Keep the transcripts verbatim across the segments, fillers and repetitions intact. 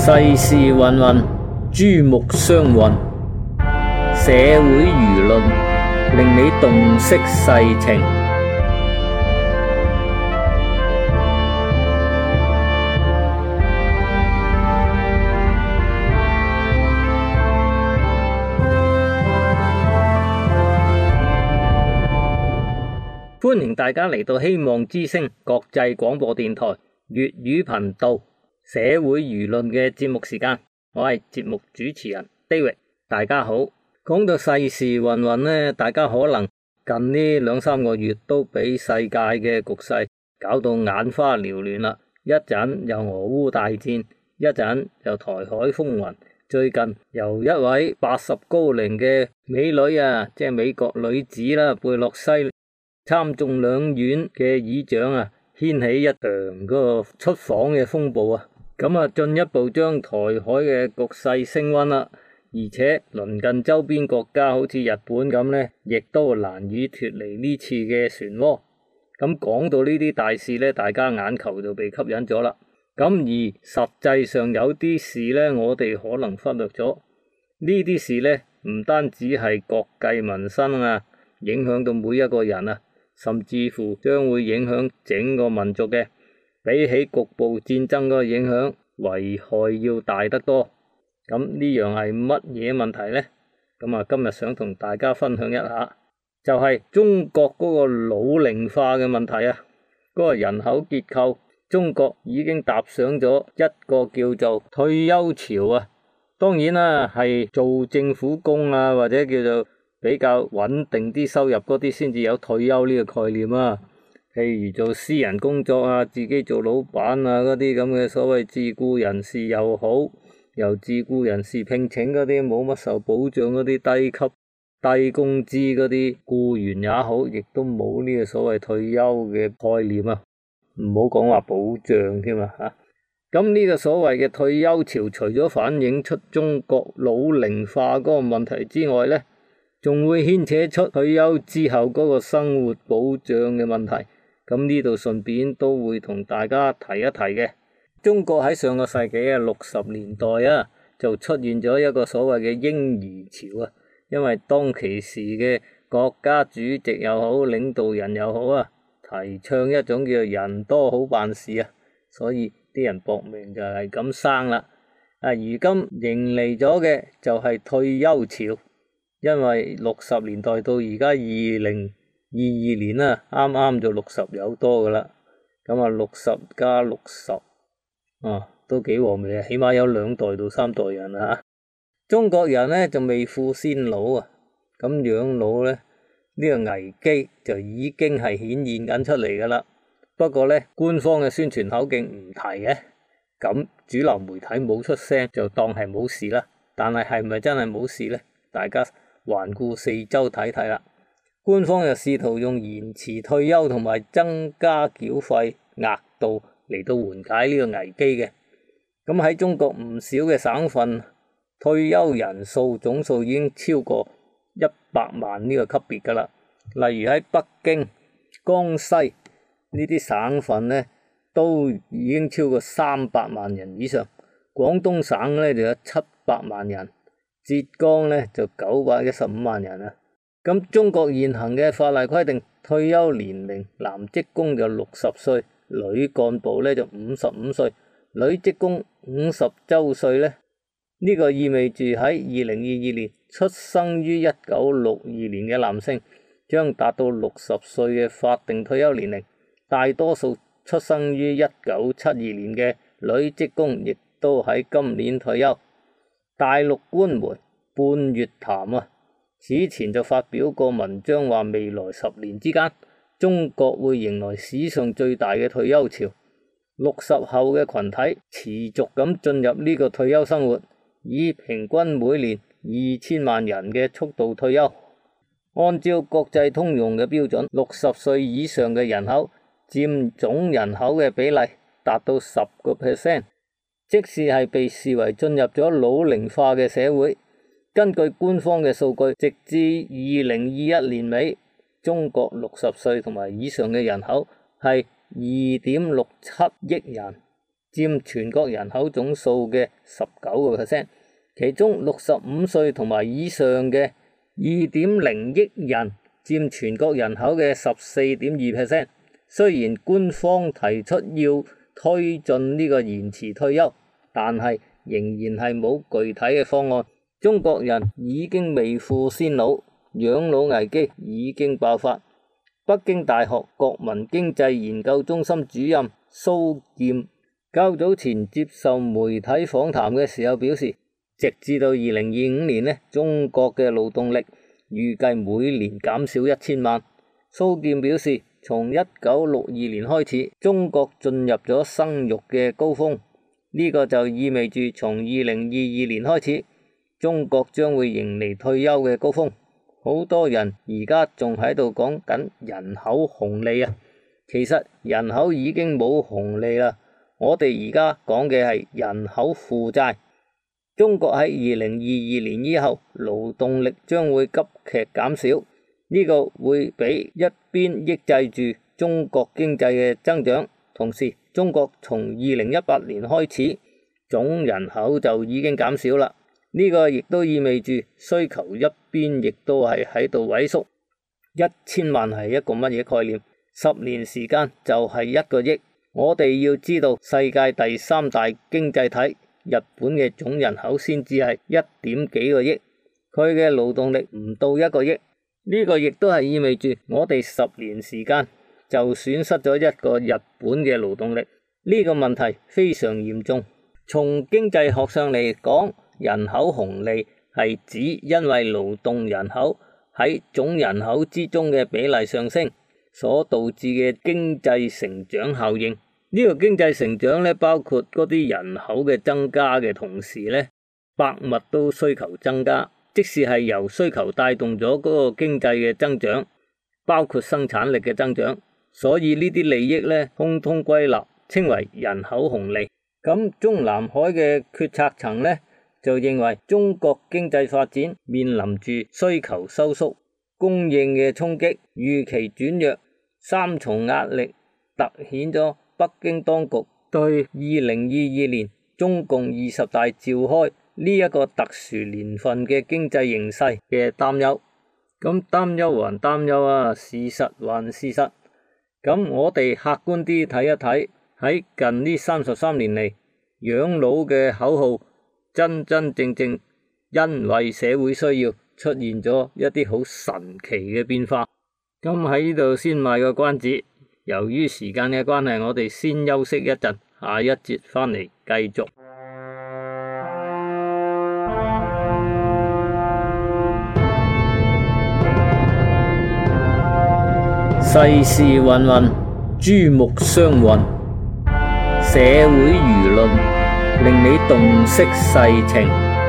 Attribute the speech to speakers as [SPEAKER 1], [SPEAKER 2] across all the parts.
[SPEAKER 1] 世事芸芸，珠目相混，社會輿論令你洞悉世情。歡迎大家嚟到希望之聲國際廣播電台粵語頻道社會輿論嘅節目時間，我係節目主持人 David， 大家好。講到世事芸芸呢，大家可能近呢兩三個月都俾世界嘅局勢搞到眼花繚亂啦，一陣又俄烏大戰，一陣又台海風雲，最近由一位八十高齡嘅美女啊，即係美國女子啦，貝洛西參眾兩院嘅議長啊，掀起一場嗰個出訪嘅風暴啊，咁啊進一步將台海嘅局勢升溫啦，而且鄰近周邊國家好似日本咁呢，亦都難以脫離呢次嘅漩渦。咁講到呢啲大事呢，大家眼球就被吸引咗啦。咁而實際上有啲事呢，我哋可能忽略咗。呢啲事呢，唔單止係國計民生啊，影響到每一個人啊，甚至乎將會影響整個民族嘅，比起局部戰爭嗰個影響，危害要大得多。咁呢樣係乜嘢問題呢？咁啊，今日想同大家分享一下，就係中國嗰個老齡化嘅問題啊。嗰個人口結構，中國已經踏上咗一個叫做退休潮啊。當然啦，係做政府工啊，或者叫做比較穩定啲收入嗰啲先至有退休呢個概念啊。譬如做私人工作啊，自己做老闆啊，嗰啲咁嘅所謂自僱人士又好，由自僱人士聘請嗰啲冇乜受保障嗰啲低級低工資嗰啲僱員也好，亦都冇呢個所謂退休嘅概念啊。唔好講話保障添啊吓。咁呢個所謂嘅退休潮，除咗反映出中國老齡化嗰個問題之外呢，仲會牽扯出退休之後嗰個生活保障嘅問題。咁呢度順便都會同大家提一提嘅。中國喺上個世紀嘅六十年代啊，就出現咗一個所謂嘅嬰兒潮啊。因為當其時嘅國家主席又好，領導人又好啊，提倡一種叫做人多好辦事啊，所以啲人搏命就係咁生啦。啊，如今迎嚟咗嘅就係退休潮。因為六十年代到而家二零二二年啦，啱啱就六十有多噶啦。咁啊，六十加六十，啊，都幾和味啊，起碼有兩代到三代人啊。中國人呢就未富先老啊，咁養老呢，呢個危機就已經係顯現緊出嚟噶啦。不過呢，官方嘅宣傳口徑唔提嘅，咁主流媒體冇出聲就當係冇事啦。但係係咪真係冇事呢？大家環顧四周睇睇啦。官方又試圖用延遲退休同埋增加繳費額度嚟到緩解呢個危機嘅。咁喺中國唔少嘅省份，退休人數總數已經超過一百萬呢個級別噶啦。例如喺北京、江西呢啲省份呢，都已經超過三百萬人以上。廣東省呢就有七百萬人。浙江呢就九百一十五萬人啊。咁中國現行嘅法例規定，退休年齡男職工就六十歲，女幹部呢就五十五歲，女職工五十周歲呢。呢個意味住喺二零二二年出生於一九六二年嘅男性將達到六十歲嘅法定退休年齡，大多數出生於一九七二年嘅女職工亦都喺今年退休。大陸官媒半月談啊，此前就發表過文章話，未來十年之間，中國會迎來史上最大嘅退休潮。六十後嘅群體持續咁進入呢個退休生活，以平均每年二千萬人嘅速度退休。按照國際通用嘅標準，六十歲以上嘅人口佔總人口嘅比例達到十個 percent。即使係被視為進入咗老齡化嘅社會。根據官方嘅數據，直至二零二一年尾，中國六十歲同埋以上嘅人口係二點六七億人， 佔全國人口總數嘅十九個 percent， 其中六十五歲同埋以上嘅二點零億人佔全國人口嘅十四點二 percent。雖然官方提出要推進呢個延遲退休，但係仍然係冇具體嘅方案。中國人已經未富先老，養老危機已經爆發。北京大學國民經濟研究中心主任蘇劍較早前接受媒體訪談嘅時候表示，直至到二零二五年呢，中國嘅勞動力預計每年減少一千萬。蘇劍表示，從一九六二年開始，中國進入咗生育嘅高峰，呢個就意味住從二零二二年開始，中國將會迎嚟退休嘅高峰。好多人而家仲喺度講緊人口紅利啊，其實人口已經冇紅利啦，我哋而家講嘅係人口負債。中國喺二零二二年以後，勞動力將會急劇減少。呢個會俾一邊抑制住中國經濟嘅增長，同時中國從二零一八年開始總人口就已經減少啦。呢個亦都意味住需求一邊亦都係喺度萎縮。一千萬係一個乜嘢概念？十年時間就係一個億。我哋要知道世界第三大經濟體日本嘅總人口先至係一點幾個億，佢嘅勞動力唔到一個億。呢個亦都係意味住我哋十年時間就損失咗一個日本嘅勞動力。呢個問題非常嚴重。從經濟學上嚟講，人口紅利係指因為勞動人口喺總人口之中嘅比例上升所導致嘅經濟成長效應。呢個經濟成長咧，包括嗰啲人口嘅增加嘅同時咧，百物都需求增加。即使係由需求帶動咗嗰個經濟嘅增長，包括生產力嘅增長，所以呢啲利益咧，通通歸納稱為人口紅利。咁中南海嘅決策層咧就認為中國經濟發展面臨住需求收縮、供應嘅衝擊、預期轉弱三重壓力，凸顯咗北京當局對二零二二年中共二十大召開呢一個特殊年份嘅經濟形勢嘅擔憂。咁擔憂還擔憂啊，事實還事實。咁我哋客觀啲睇一睇，喺近呢三十三年嚟，養老嘅口號真真正正因為社會需要出現咗一啲好神奇嘅變化。咁喺呢度先賣個關子，由於時間嘅關係，我哋先休息一陣，下一節翻嚟繼續。世事芸芸，珠目相混，社會輿論令你洞悉世情。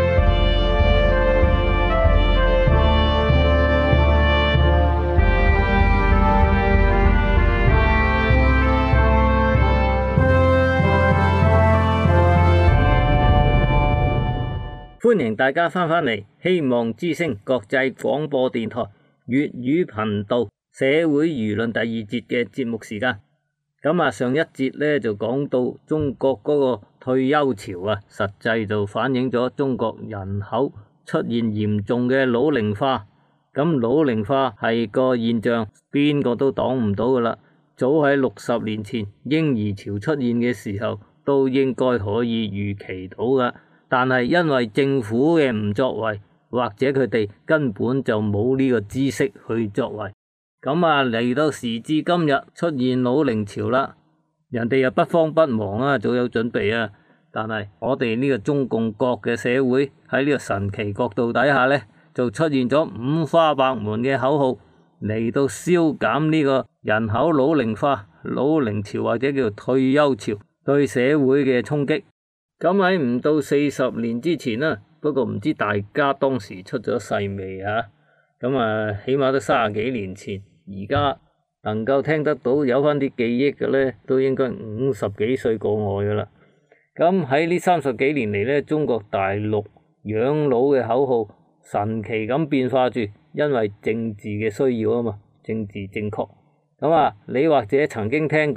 [SPEAKER 1] 歡迎大家翻返嚟，希望之聲國際廣播電台粵語頻道社會輿論第二節嘅節目時間。咁啊，上一節咧就講到中國嗰個退休潮啊，實際就反映咗中國人口出現嚴重嘅老齡化。咁老齡化係個現象，邊個都擋唔到噶啦。早喺六十年前嬰兒潮出現嘅時候，都應該可以預期到噶。但係因為政府嘅唔作為，或者佢哋根本就冇呢個知識去作為。咁啊，嚟到時至今日出現老齡潮啦，人哋又不慌不忙啊，早有準備啊。但係我哋呢個中共國嘅社會喺呢個神奇角度底下咧，就出現咗五花八門嘅口號嚟到消減呢個人口老齡化、老齡潮或者叫做退休潮對社會嘅衝擊。咁喺唔到四十年之前啦，不過唔知大家當時出咗世未啊？咁啊，起碼都三十幾年前。而家能夠聽得到有翻啲記憶嘅咧，都應該五十幾歲過外噶啦。咁喺呢三十幾年嚟咧，中國大陸養老嘅口號神奇咁變化住，因為政治嘅需要啊嘛，政治正確。咁啊，你或者曾經聽過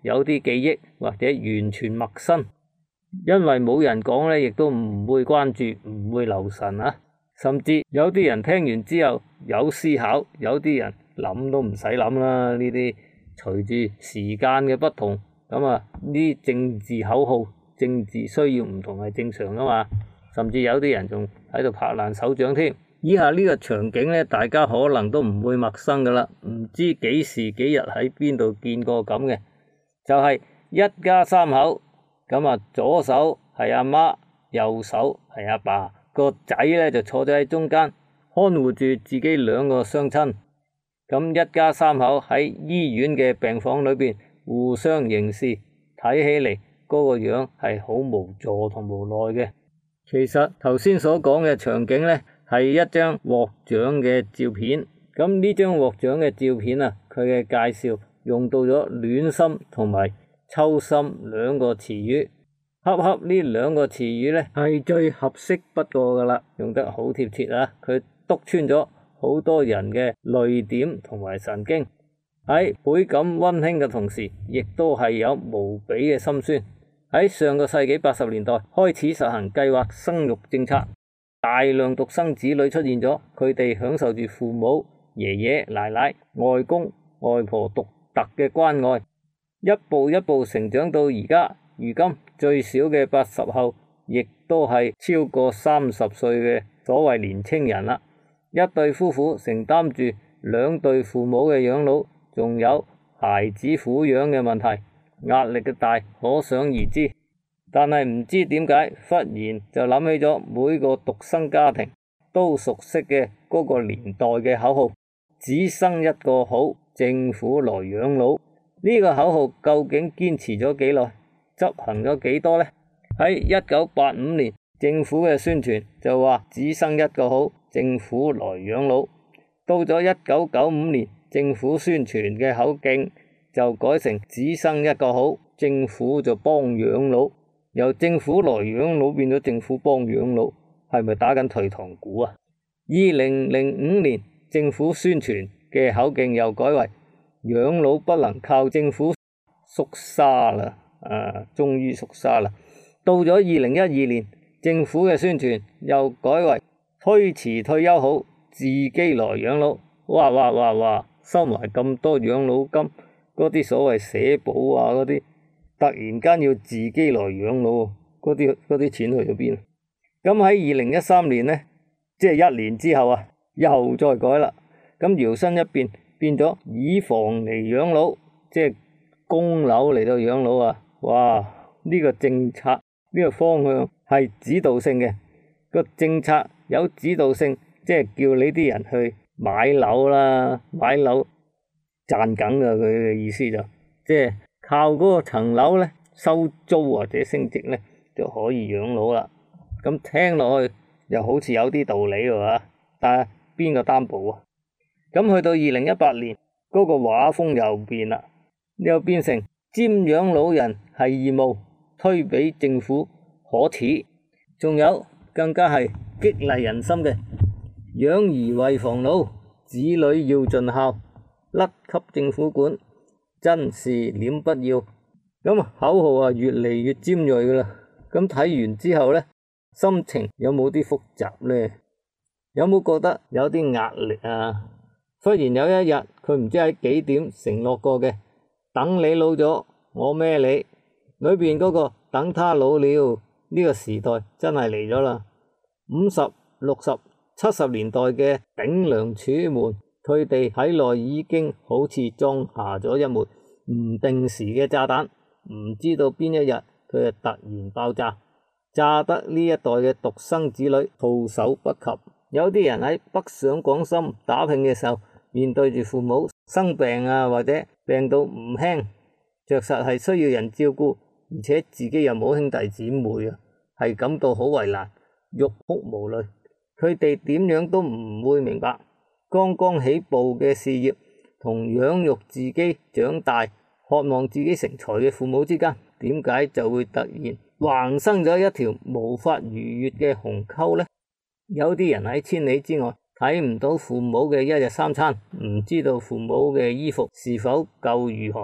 [SPEAKER 1] 有啲記憶或者完全陌生，因為冇人講咧，亦都唔會關注，唔會留神啊。甚至有啲人聽完之後有思考，有啲人諗都唔使諗啦。呢啲隨住時間嘅不同，咁啊呢政治口號、政治需要唔同係正常噶嘛。甚至有啲人仲喺度拍爛手掌添。以下呢個場景咧，大家可能都唔會陌生噶啦，唔知幾時幾日喺邊度見過咁嘅，就係一家三口，咁啊左手係阿媽，右手係阿爸，個仔咧就坐咗喺中間，看護住自己兩個雙親。咁一家三口喺醫院嘅病房裏邊互相凝視，睇起嚟嗰個樣係好無助同無奈嘅。其實頭先所講嘅場景咧，係一張獲獎嘅照片。咁呢張獲獎嘅照片啊，佢嘅介紹用到咗暖心同埋抽心兩個詞語，恰恰呢兩個詞語咧係最合適不過噶啦，用得好貼切啊！佢篤穿咗好多人嘅淚點同埋神經，喺倍感溫馨嘅同時，亦都係有無比嘅心酸。喺上個世紀八十年代開始實行計劃生育政策，大量獨生子女出現咗，佢哋享受住父母、爺爺奶奶、外公外婆獨特嘅關愛，一步一步成長到而家。如今最少嘅八十後，亦都係超過三十歲嘅所謂年青人啦。一對夫婦承擔住兩對父母嘅養老，仲有孩子撫養嘅問題，壓力嘅大可想而知。但係唔知點解，忽然就諗起咗每個獨生家庭都熟悉嘅嗰個年代嘅口號：只生一個好，政府來養老。呢個口號究竟堅持咗幾耐，執行咗幾多呢？喺一九八五年，政府嘅宣傳就話只生一個好，政府來養老。到咗一九九五年，政府宣傳嘅口徑就改成只生一個好，政府就幫養老。由政府來養老變咗政府幫養老，係咪打緊退堂鼓啊？二零零五年，政府宣傳嘅口徑又改為養老不能靠政府，縮沙啦，啊，終於縮沙啦。到咗二零一二年，政府嘅宣傳又改為推遲退休好，自己來養老。哇哇哇哇，收埋咁多養老金，嗰啲所謂社保啊嗰啲，突然間要自己來養老，嗰啲嗰啲錢去咗邊？咁喺二零一三年呢，即係一年之後啊，又再改啦。咁搖身一變，變咗以房嚟養老，即係供樓嚟到養老啊！哇！呢個政策呢個方向係指導性嘅，個政策有指導性，即係叫你啲人去買樓啦，買樓賺緊噶，佢嘅意思就即係靠嗰個層樓咧收租或者升值咧就可以養老啦。咁聽落去又好似有啲道理喎，但係邊個擔保啊？咁去到二零一八年，嗰個畫風又變啦，又變成瞻養老人係義務，推俾政府可恥。仲有更加係激勵人心嘅，養兒為防老，子女要盡孝，甩給政府管，真是臉不要。咁口號啊越嚟越尖銳噶啦。咁睇完之後咧，心情有冇啲複雜咧？有冇覺得有啲壓力啊？忽然有一日，佢唔知喺幾點承諾過嘅，等你老咗，我孭你。裏邊嗰個等他老了，呢個時代真係嚟咗啦。五十、六十、七十年代嘅頂梁柱們，佢哋喺內已經好似裝下咗一枚唔定時嘅炸彈，唔知道邊一日佢就突然爆炸，炸得呢一代嘅獨生子女措手不及。有啲人喺北上廣深打拼嘅時候，面對住父母生病啊，或者病到唔輕，着實係需要人照顧，而且自己又冇兄弟姊妹啊，係感到好為難，欲哭無淚。佢哋點樣都唔會明白，剛剛起步嘅事業同養育自己長大、渴望自己成才嘅父母之間，點解就會突然橫生咗一條無法逾越嘅鴻溝呢？有啲人喺千里之外睇唔到父母嘅一日三餐，唔知道父母嘅衣服是否夠御寒，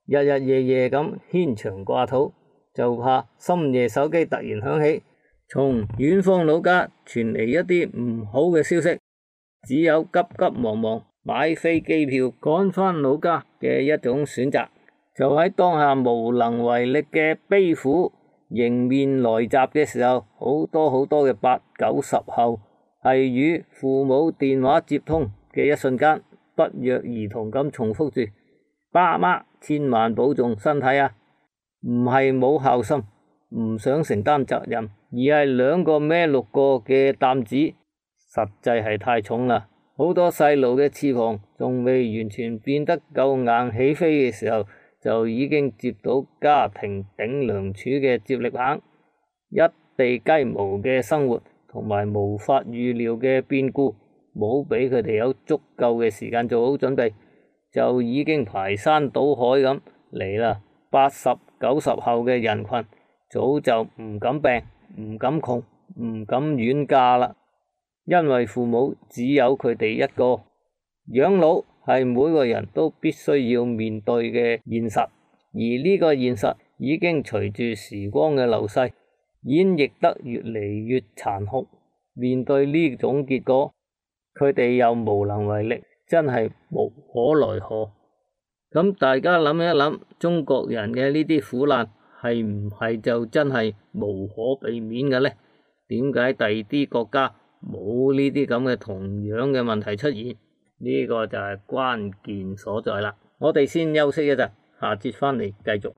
[SPEAKER 1] 日日夜夜咁牽腸掛肚，就怕深夜手機突然響起，從遠方老家傳嚟一啲唔好嘅消息，只有急急忙忙買飛機票趕返老家嘅一種選擇。就喺當下無能為力嘅悲苦迎面來襲嘅時候，好多好多嘅八九十後係與父母電話接通嘅一瞬間，不約而同咁重複住：爸媽千萬保重身體啊！唔係冇孝心，唔想承擔責任，而係兩個孭六個嘅擔子，實際係太重啦。好多細路嘅翅膀仲未完全變得夠硬起飛嘅時候，就已經接到家庭頂梁柱嘅接力棒，一地雞毛嘅生活同埋無法預料嘅變故，冇俾佢哋有足夠嘅時間做好準備，就已經排山倒海咁嚟啦。八十九十後嘅人群早就唔敢病、唔敢窮、唔敢遠嫁啦，因為父母只有佢哋一個，養老係每個人都必須要面對嘅現實，而呢個現實已經隨住時光嘅流逝，演繹得越嚟越殘酷。面對呢種結果，佢哋又無能為力，真係無可奈何。咁大家諗一諗，中國人嘅呢啲苦難係唔係就真係無可避免嘅呢？點解第二啲國家冇呢啲咁嘅同樣嘅問題出現？呢個就係關鍵所在啦。我哋先休息一陣，下節翻嚟繼續。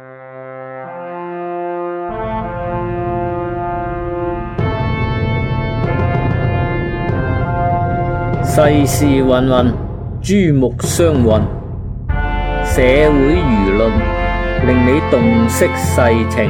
[SPEAKER 1] 世事芸芸，珠目相混，社會輿論令你洞悉世情。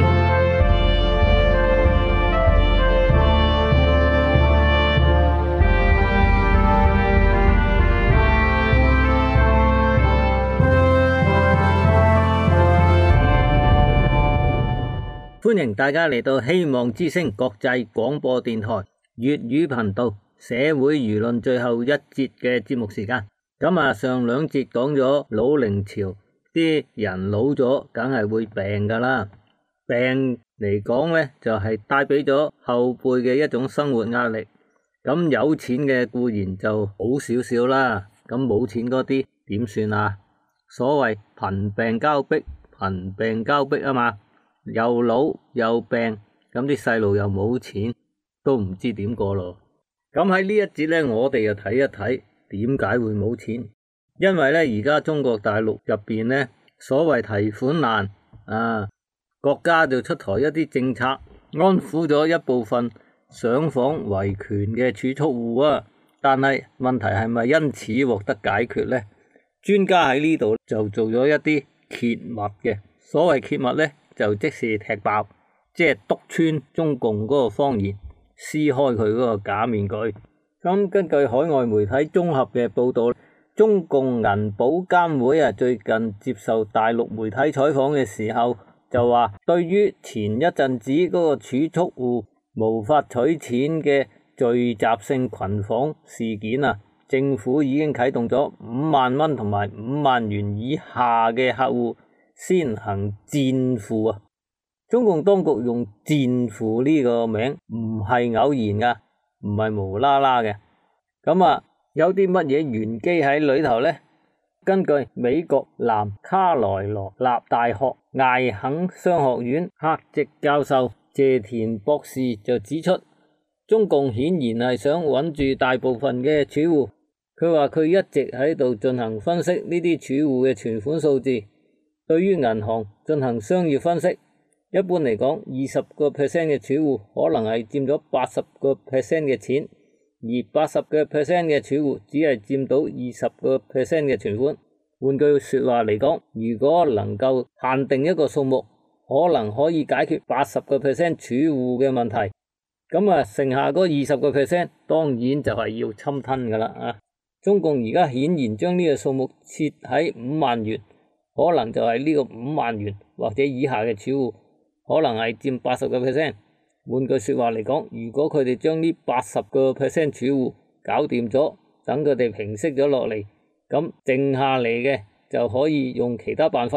[SPEAKER 1] 歡迎大家嚟到希望之聲國際廣播電台粵語頻道社會輿論最後一節嘅節目時間。咁啊，上兩節講咗老齡潮，啲人老咗梗係會病噶啦。病嚟講呢，就係帶俾咗後輩嘅一種生活壓力。咁有錢嘅固然就好少少啦，咁冇錢嗰啲點算啊？所謂貧病交迫，貧病交迫啊嘛。又老又病，咁啲細路又冇錢，都唔知點過咯。咁喺呢一節呢，我哋就睇一睇點解會冇錢。因為呢，而家中國大陸入邊呢，所謂提款難啊，國家就出台一啲政策，安撫咗一部分上訪維權嘅儲蓄戶啊。但係問題係咪因此獲得解決呢？專家喺呢度就做咗一啲揭密嘅，所謂揭密呢，就即是踢爆，即係篤穿中共嗰個謊言，撕開佢嗰個假面具。咁根據海外媒體綜合嘅報道，中共銀保監會啊最近接受大陸媒體採訪嘅時候，就話對於前一陣子嗰個儲蓄戶無法取錢嘅聚集性群訪事件啊，政府已經啟動咗五萬蚊同埋五萬元以下嘅客戶先行墊付啊！中共當局用墊付呢個名唔係偶然噶，唔係無啦啦嘅。咁啊，有啲乜嘢玄機喺裏頭呢？根據美國南卡羅來納大學艾肯商學院客席教授謝田博士就指出，中共顯然係想穩住大部分嘅儲戶。佢話佢一直喺度進行分析呢啲儲戶嘅存款數字。對於銀行進行商業分析，一般嚟講，二十個 percent 嘅儲戶可能係佔咗八十個 percent 嘅錢，而八十個 percent 嘅儲戶只係佔到二十個 percent 嘅存款。換句說話嚟講，如果能夠限定一個數目，可能可以解決八十個 percent 儲戶嘅問題。咁啊，剩下嗰二十個 percent 當然就係要侵吞噶啦啊！中共而家顯然將呢個數目設喺五萬元。可能就係呢個五萬元或者以下嘅儲戶，可能係佔八十個 percent。換句說話嚟講，如果佢哋將呢八十個 percent 儲戶搞掂咗，等佢哋平息咗落嚟，咁剩下嚟嘅就可以用其他辦法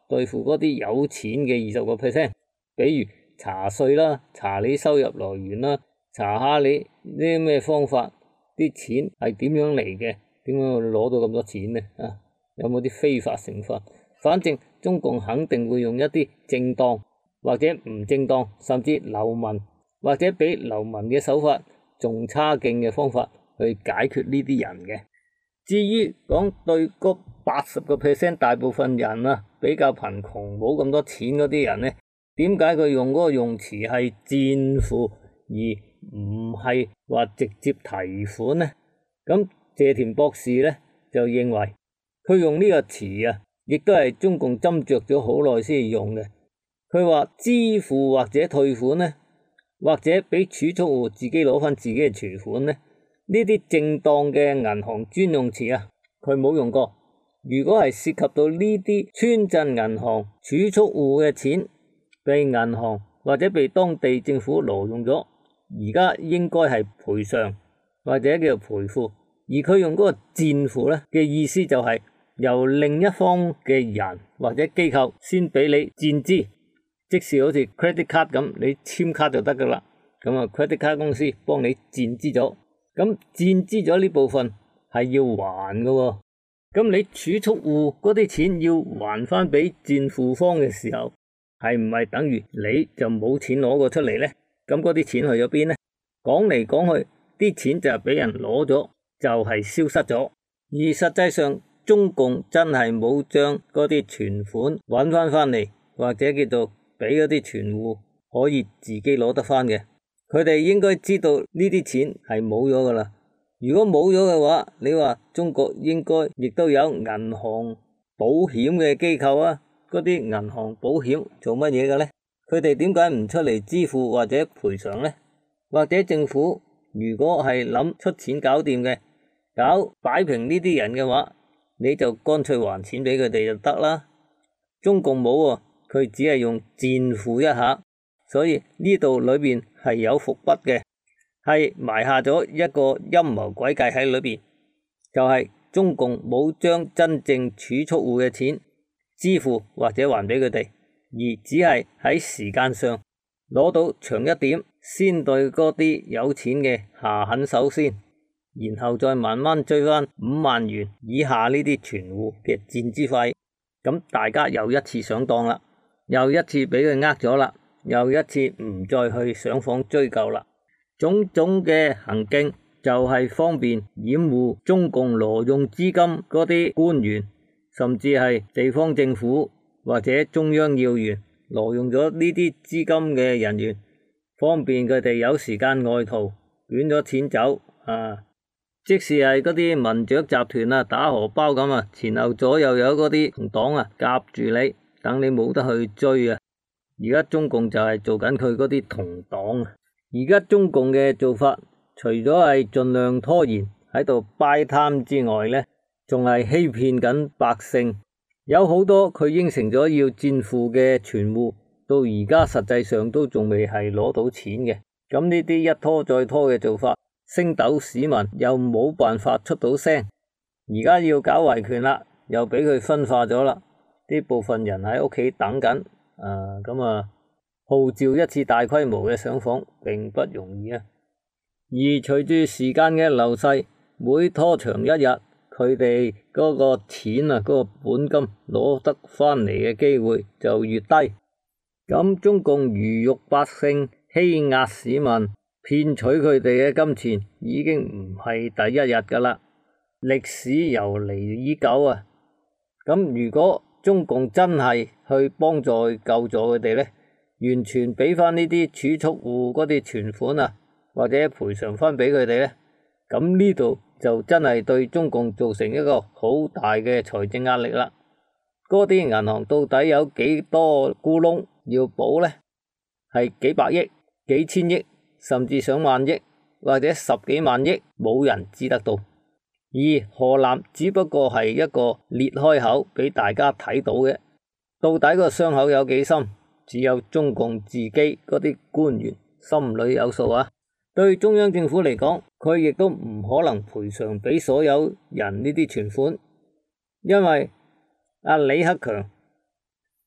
[SPEAKER 1] 對付嗰啲有錢嘅二十個 percent， 比如查稅啦，查你收入來源啦，查下你啲咩方法，啲錢係點樣嚟嘅，點樣攞到咁多錢呢？啊，有冇啲非法成分？反正中共肯定會用一啲正當或者唔正當，甚至流氓或者比流氓嘅手法仲差勁嘅方法去解決呢啲人嘅。至於講對嗰八十個 percent 大部分人啊比較貧窮冇咁多錢嗰啲人呢，點解佢用嗰個用詞係墊付而唔係話直接提款呢？咁謝田博士呢就認為佢用呢個詞啊，亦都係中共斟酌咗好耐先用嘅。佢話支付或者退款呢，或者俾儲蓄戶自己攞翻自己嘅存款呢，呢啲正當嘅銀行專用詞啊，佢冇用過。如果係涉及到呢啲村鎮銀行儲蓄戶嘅錢被銀行或者被當地政府挪用咗，而家應該係賠償或者叫做賠付。而佢用嗰個墊付咧嘅意思就係由另一方嘅人或者機構先俾你墊資，即是好似 credit card 咁，你簽卡就得噶啦。咁啊 credit card 公司幫你墊資咗，咁墊資咗呢部分係要還噶喎。咁你儲蓄戶嗰啲錢要還翻俾墊付方嘅時候，係唔係等於你就冇錢攞過出嚟咧？咁嗰啲錢去咗邊咧？講嚟講去，啲錢就係俾人攞咗，就係消失咗。而實際上，中共真係冇將嗰啲存款揾翻翻嚟，或者叫做俾嗰啲存戶可以自己攞得翻嘅。佢哋應該知道呢啲錢係冇咗噶啦。如果冇咗嘅話，你話中國應該亦都有銀行保險嘅機構啊？嗰啲銀行保險做乜嘢嘅咧？佢哋點解唔出嚟支付或者賠償咧？或者政府如果係諗出錢搞掂嘅，搞擺平呢啲人嘅話，你就乾脆還錢俾佢哋就得啦。中共冇喎，佢只係用墊付一下，所以呢度裏邊係有伏筆嘅。係埋下咗一個陰謀詭計喺裏邊，就係、是、中共冇將真正儲蓄戶嘅錢支付或者還俾佢哋，而只係喺時間上攞到長一點，先對嗰啲有錢嘅下狠手先，然後再慢慢追翻五萬元以下呢啲存戶嘅墊資費。咁大家又一次上當啦，又一次俾佢呃咗啦，又一次唔再去上訪追究啦。種種嘅行徑就係方便掩護中共挪用資金嗰啲官員，甚至係地方政府或者中央要員挪用咗呢啲資金嘅人員，方便佢哋有時間外逃，捲咗錢走啊！即使係嗰啲民雀集團啊，打荷包咁啊，前後左右有嗰啲同黨啊夾住你，等你冇得去追啊！而家中共就係做緊佢嗰啲同黨啊！而家中共嘅做法，除咗係盡量拖延喺度擺攤之外呢，仲係欺騙緊百姓。有好多佢應承咗要墊付嘅存戶，到而家實際上都仲未係攞到錢嘅。咁呢啲一拖再拖嘅做法，星斗市民又冇辦法出到聲。而家要搞維權啦，又俾佢分化咗啦。呢部分人喺屋企等緊，啊咁啊。號召一次大規模嘅上訪並不容易啊！而隨住時間嘅流逝，每拖長一日，佢哋嗰個錢啊，嗰個本金攞得翻嚟嘅機會就越低。咁中共魚肉百姓、欺壓市民、騙取佢哋嘅金錢，已經唔係第一日噶啦，歷史由嚟已久啊！咁如果中共真係去幫助救助佢哋咧，完全俾翻呢啲儲蓄戶嗰啲存款啊，或者賠償翻俾佢哋咧，咁呢度就真係對中共造成一個好大嘅財政壓力啦。嗰啲銀行到底有幾多窟窿要補咧？係幾百億、幾千億，甚至上萬億，或者十幾萬億，冇人知得到。而河南只不過係一個裂開口俾大家睇到嘅，到底個傷口有幾深？只有中共自己嗰啲官員心裏有數啊！對中央政府嚟講，佢亦都唔可能賠償俾所有人呢啲存款，因為阿李克強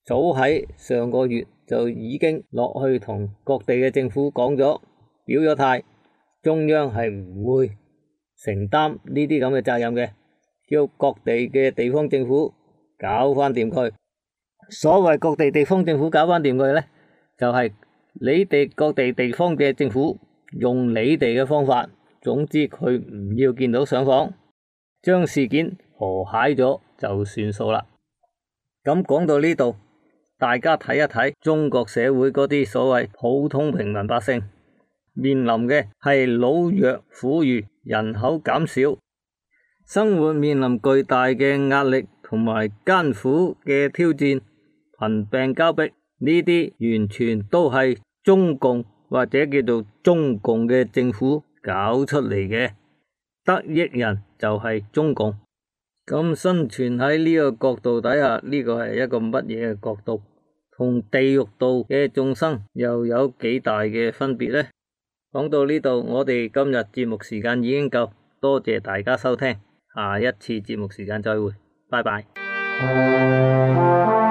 [SPEAKER 1] 早喺上個月就已經落去同各地嘅政府講咗，表咗態，中央係唔會承擔呢啲咁嘅責任嘅，叫各地嘅地方政府搞翻掂佢。所謂各地地方政府搞翻掂佢咧，就係你哋各地地方嘅政府用你哋嘅方法，總之佢唔要見到上訪，將事件和諧咗就算數啦。咁講到呢度，大家睇一睇中國社會嗰啲所謂普通平民百姓面臨嘅係老弱婦孺，人口減少，生活面臨巨大嘅壓力同埋艱苦嘅挑戰，貧病交迫，呢啲完全都係中共或者叫做中共嘅政府搞出嚟嘅，得益人就係中共。咁生存喺呢個角度底下，呢個係一個乜嘢嘅角度？同地獄道嘅眾生又有幾大嘅分別呢？講到呢度，我哋今日節目時間已經夠，多謝大家收聽，下一次節目時間再會，拜拜。